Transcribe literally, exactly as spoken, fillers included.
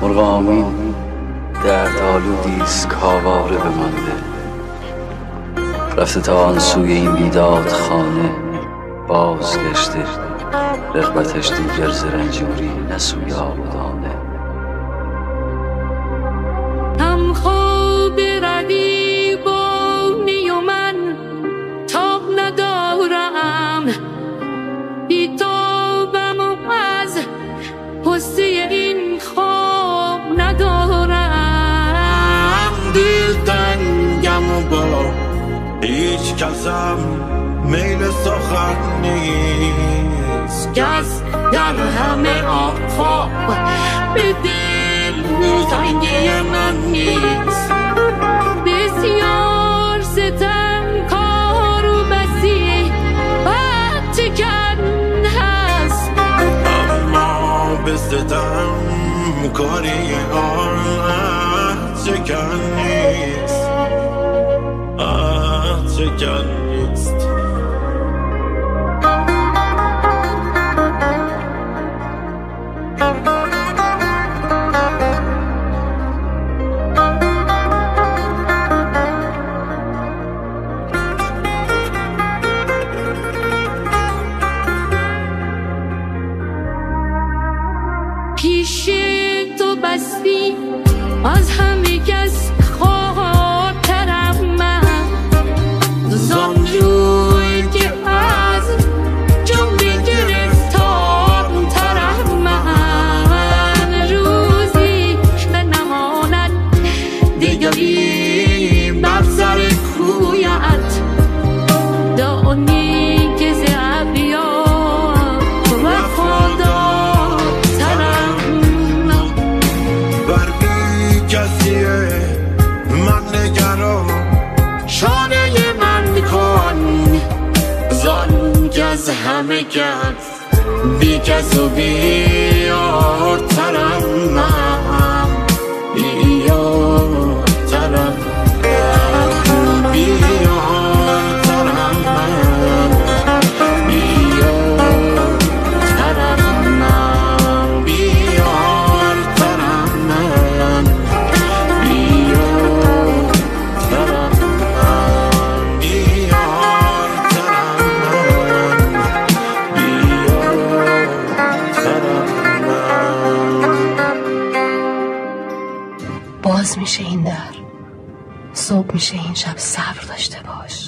مرغ آمین درد آلودیست کاواره بمانده، رفته تا آن سوی این بیداد خانه بازگشته، رغبتش دیگر ز رنجوری نه سوی آبادانه. هم خواب ردیبانی و من تاب ندارم، بیتابم و از پسته این خواب ندارم. دلتنگم و با هیچ کسم میل سخن نیست، کس در همه آفاق به دل تنگی من نیست. بسیار ستم کار و بسی بد چکن هست، اما به ستم کاری آن چکن نیست، آه چکن نیست. پیش تو بستی از همه کس خواهترم من، زان روی که از جمله گرفتار ترم من. روزی نماند دیگری بر سر کویت، دانی که ز ابریار وفادار من نگران شانه من کن، زان که از همه کس بی کس و بیارترم من، بیارترم بیارترم من، بیارترم من، بیارترم من، باز میشه این در، صبح میشه این شب، صبر داشته باش.